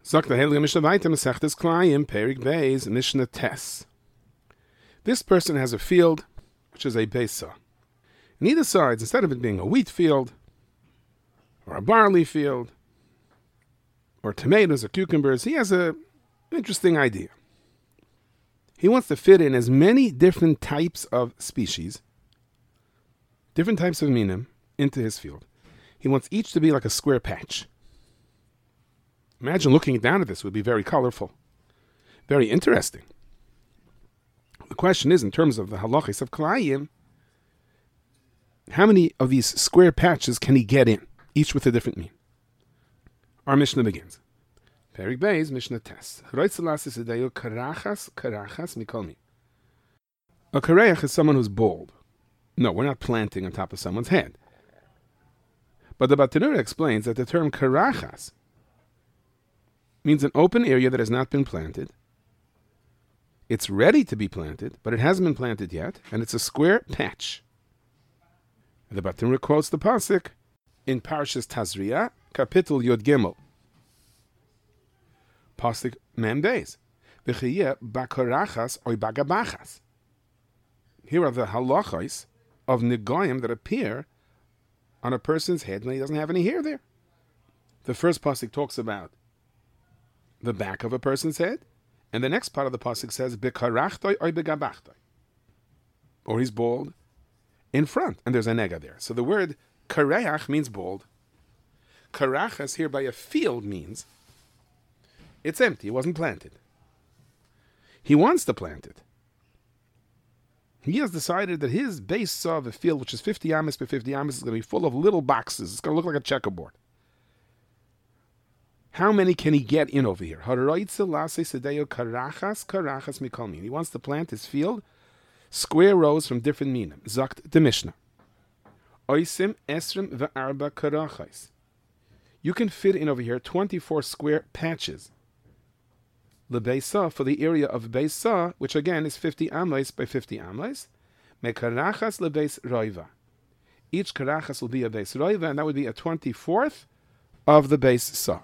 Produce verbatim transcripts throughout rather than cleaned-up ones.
Sagt der Heilige Mishnah weiter, Masechtes Klayim, Perik Beis, Mishnah Tes. This person has a field, which is a beis saw. On either side, instead of it being a wheat field, or a barley field, or tomatoes or cucumbers, he has an interesting idea. He wants to fit in as many different types of species, different types of minim, into his field. He wants each to be like a square patch. Imagine looking down at this. It would be very colorful, very interesting. The question is, in terms of the halachis of Klayim, how many of these square patches can he get in, each with a different mean? Our Mishnah begins. Perik Beis, Mishnah Tes. Karachas, karachas mikolmi. A kareach is someone who's bald. No, we're not planting on top of someone's head. But the Batanura explains that the term karachas means an open area that has not been planted. It's ready to be planted, but it hasn't been planted yet, and it's a square patch. The Batanura quotes the pasuk in Parshas Tazria, Kapitel Yod Gimel, pasuk Mem Beis, V'chiyeh bakarachas oy bagabachas. Here are the halachos of negoyim that appear on a person's head when he doesn't have any hair there. The first pasuk talks about the back of a person's head, and the next part of the pasuk says bekarachtoy oy begabachtoi, or he's bald in front, and there's a nega there. So the word kareach means bald. Karachas here by a field means it's empty, it wasn't planted. He wants to plant it. He has decided that his beis saw of a field, which is fifty amas by fifty amas, is going to be full of little boxes. It's going to look like a checkerboard. How many can he get in over here? He wants to plant his field square rows from different minim. Zakt the Mishnah. Oisim esrim ve'arba karachais. You can fit in over here twenty-four square patches. Lebeisa, for the area of Beisa, which again is fifty amos by fifty amos. Mekarachas lebeis roiva. Each karachas will be a beis roiva, and that would be a twenty-fourth of the beis saw.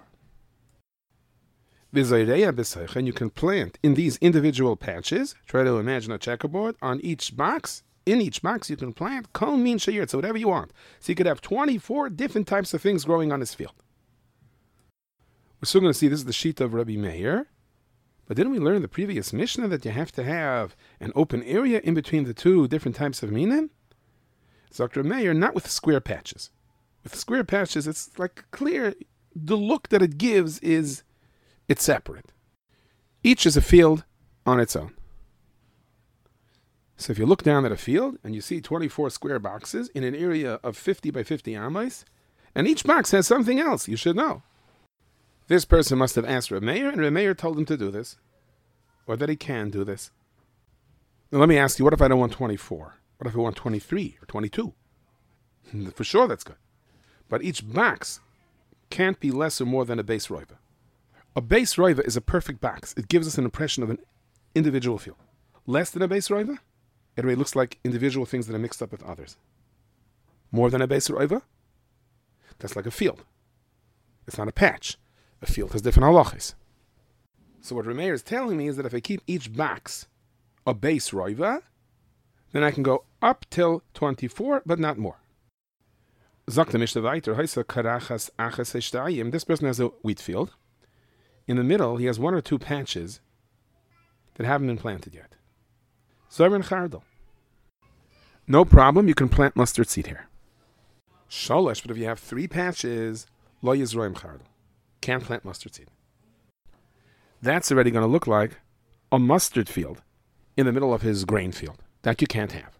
And you can plant in these individual patches. Try to imagine a checkerboard on each box. In each box, you can plant kol min shayir, so whatever you want. So you could have twenty-four different types of things growing on this field. We're still going to see this is the shita of Rabbi Meir. But didn't we learn in the previous Mishnah that you have to have an open area in between the two different types of minim? Doctor Meir, not with square patches. With square patches, it's like clear. The look that it gives is it's separate. Each is a field on its own. So if you look down at a field and you see twenty-four square boxes in an area of fifty by fifty amos, and each box has something else, you should know. This person must have asked Reb Meir, and Reb Meir told him to do this, or that he can do this. Now let me ask you, what if I don't want twenty-four? What if I want twenty-three or twenty-two? For sure that's good. But each box can't be less or more than a beis roiva. A beis roiva is a perfect box. It gives us an impression of an individual field. Less than a beis roiva, it really looks like individual things that are mixed up with others. More than a beis roiva, that's like a field. It's not a patch. A field has different halachas. So what Rameir is telling me is that if I keep each box a beis roiva, then I can go up till twenty-four, but not more. Zakta Mishnah weiter, Haisa karachas achas eshtayim. This person has a wheat field. In the middle, he has one or two patches that haven't been planted yet. Zorin chardal. No problem, you can plant mustard seed here. Sholosh, but if you have three patches, lo yizroim chardal. Can't plant mustard seed. That's already going to look like a mustard field in the middle of his grain field. That you can't have.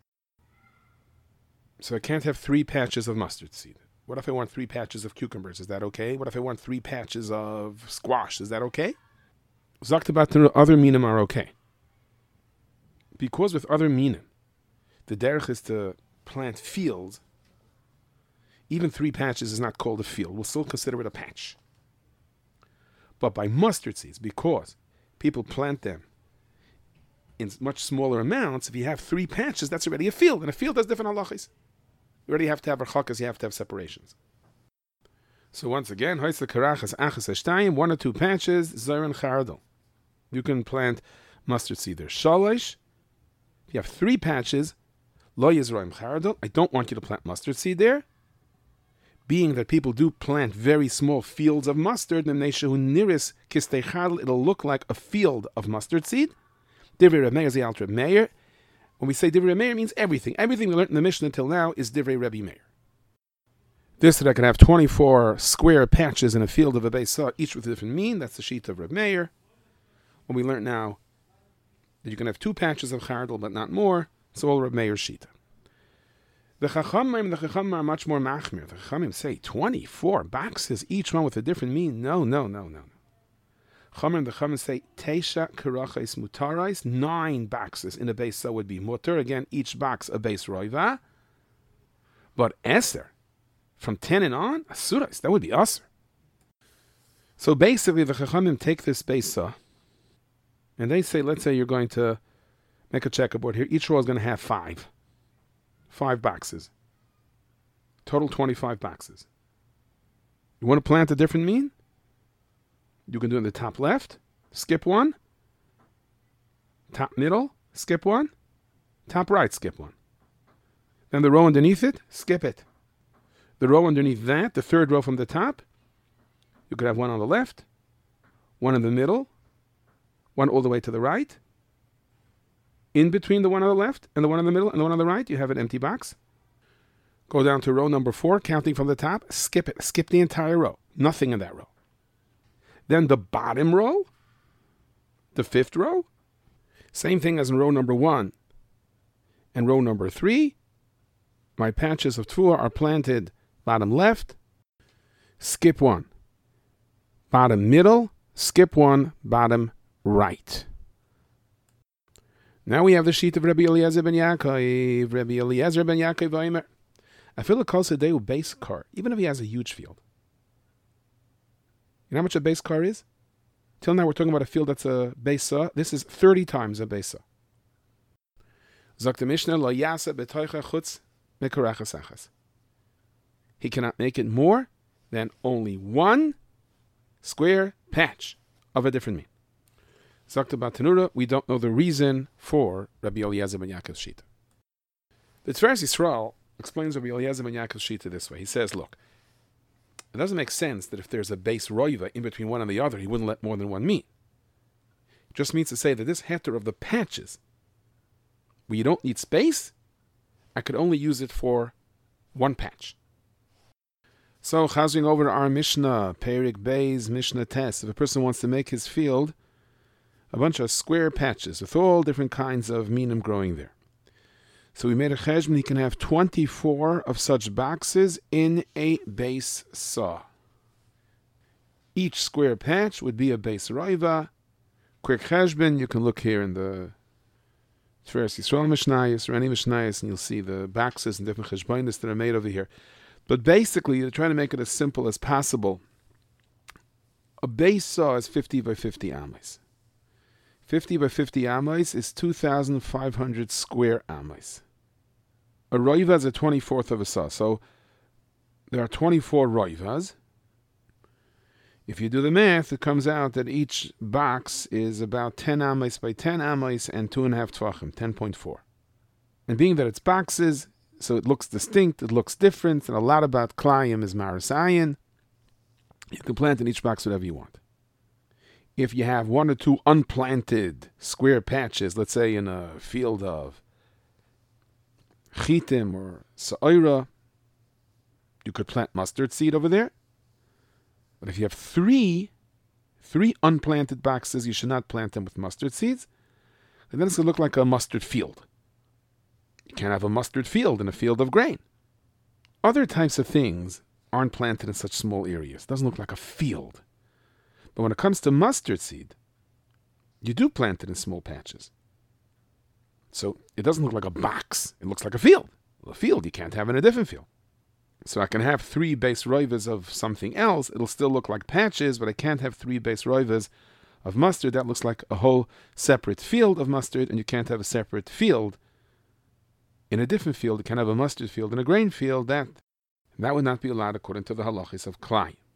So I can't have three patches of mustard seed. What if I want three patches of cucumbers? Is that okay? What if I want three patches of squash? Is that okay? Zaktabat other minim are okay. Because with other minim, the derech is to plant fields. Even three patches is not called a field. We'll still consider it a patch. But by mustard seeds, because people plant them in much smaller amounts, if you have three patches, that's already a field. And a field has different halachas. You already have to have archakas, you have to have separations. So once again, hoysa karachas achas hashtayim, one or two patches, zayran chardal. You can plant mustard seed there. Shalosh, if you have three patches, lo yizroim chardal, I don't want you to plant mustard seed there. Being that people do plant very small fields of mustard, it'll look like a field of mustard seed. Divrei Reb Meir is the Alter Reb Meir. When we say Divrei Reb Meir, it means everything. Everything we learned in the Mishnah until now is Divrei Rebbe Meir. This that I can have twenty-four square patches in a field of a beis saw, each with a different mean. That's the sheet of Reb Meir. When we learn now that you can have two patches of chardal, but not more, it's all Reb Meir's sheet. The Chachamim, the Chachamim are much more machmir. The Chachamim say twenty-four boxes, each one with a different mean. No, no, no, no. Chachamim, the Chachamim say teisha karachais mutarais, nine boxes in a beis saw would be mutar. Again, each box a beis roiva. But eser, from ten and on, asurais, that would be aser. So basically, the Chachamim take this beis saw, and they say, let's say you're going to make a checkerboard here. Each row is going to have five. Five boxes. Total twenty-five boxes. You want to plant a different mean? You can do it in the top left. Skip one. Top middle. Skip one. Top right. Skip one. Then the row underneath it. Skip it. The row underneath that, the third row from the top, you could have one on the left, one in the middle, one all the way to the right. In between the one on the left and the one in the middle and the one on the right, you have an empty box. Go down to row number four, counting from the top. Skip it. Skip the entire row. Nothing in that row. Then the bottom row, the fifth row, same thing as in row number one and row number three. My patches of tfuah are planted bottom left. Skip one. Bottom middle. Skip one. Bottom right. Now we have the sheet of Rabbi Eliezer ben Yaakov. Rabbi Eliezer ben Yaakov Vaymer. I feel a kol sedeu base car, even if he has a huge field. You know how much a base car is? Till now we're talking about a field that's a base saw. This is thirty times a base saw. Zok the Mishnah lo yasa betoicha chutz mekorachas achas. He cannot make it more than only one square patch of a different mean. Zakta Batanura, we don't know the reason for Rabbi Eliezer ben Yaakov's shita. The Tiferes Yisrael explains Rabbi Eliezer ben Yaakov's shita this way. He says, look, it doesn't make sense that if there's a base roiva in between one and the other, he wouldn't let more than one mean. It just means to say that this heter of the patches, where you don't need space, I could only use it for one patch. So, chazing over to our Mishnah, Perik Beis, Mishnah Tes, if a person wants to make his field a bunch of square patches with all different kinds of minim growing there. So we made a cheshbon, he can have twenty-four of such boxes in a base saw. Each square patch would be a base roiva. Quick cheshbon, you can look here in the Tiferes Yisrael Mishnayos or any Mishnayos, and you'll see the boxes and different cheshbonis that are made over here. But basically, you're trying to make it as simple as possible. A base saw is fifty by fifty amas. fifty by fifty amas is two thousand five hundred square amas. A roiva is a twenty-fourth of a saw. So there are twenty-four roivas. If you do the math, it comes out that each box is about ten amas by ten amas and two and a half tvachim, ten point four. And being that it's boxes, so it looks distinct, it looks different, and a lot about klayim is marasayan. You can plant in each box whatever you want. If you have one or two unplanted square patches, let's say in a field of chitim or sa'ira, you could plant mustard seed over there. But if you have three, three unplanted boxes, you should not plant them with mustard seeds. And then it's going to look like a mustard field. You can't have a mustard field in a field of grain. Other types of things aren't planted in such small areas. It doesn't look like a field. But when it comes to mustard seed, you do plant it in small patches. So it doesn't look like a box. It looks like a field. Well, a field you can't have in a different field. So I can have three base roivas of something else. It'll still look like patches, but I can't have three base roivas of mustard. That looks like a whole separate field of mustard, and you can't have a separate field in a different field. You can't have a mustard field in a grain field. That, that would not be allowed according to the halachis of klai.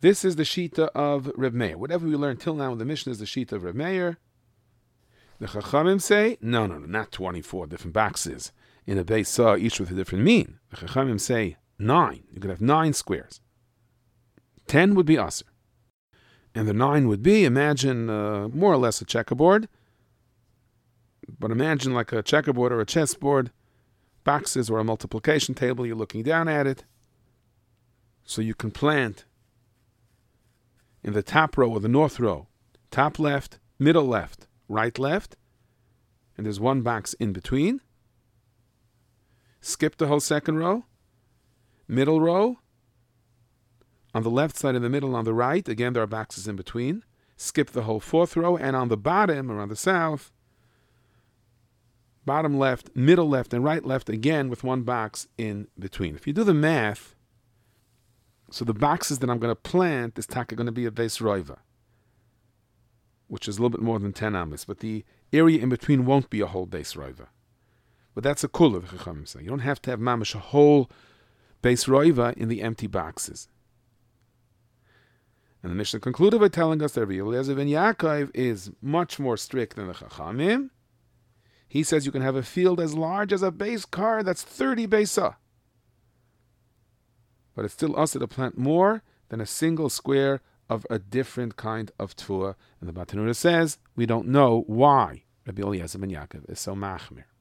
This is the Shita of Reb Meir. Whatever we learned till now in the Mishnah is the Shita of Reb Meir. The Chachamim say, no, no, no, not twenty-four different boxes in a base saw, each with a different mean. The Chachamim say nine. You could have nine squares. Ten would be Aser. And the nine would be, imagine uh, more or less a checkerboard, but imagine like a checkerboard or a chessboard, boxes or a multiplication table, you're looking down at it. So you can plant in the top row or the north row, top left, middle left, right left, and there's one box in between. Skip the whole second row, middle row, on the left side in the middle, on the right, again there are boxes in between. Skip the whole fourth row, and on the bottom, or on the south, bottom left, middle left, and right left, again with one box in between. If you do the math, so the boxes that I'm going to plant is taka going to be a base roiva, which is a little bit more than ten amas, but the area in between won't be a whole base roiva. But that's a kula, the Chachamim say. You don't have to have mamash a whole base roiva in the empty boxes. And the Mishnah concluded by telling us that Rabbi Eliezer ben Yaakov is much more strict than the Chachamim. He says you can have a field as large as a base car that's thirty besa. But it's still also to plant more than a single square of a different kind of tuah. And the Batanura says we don't know why Rabbi Eliezer ben Yaakov is so machmir.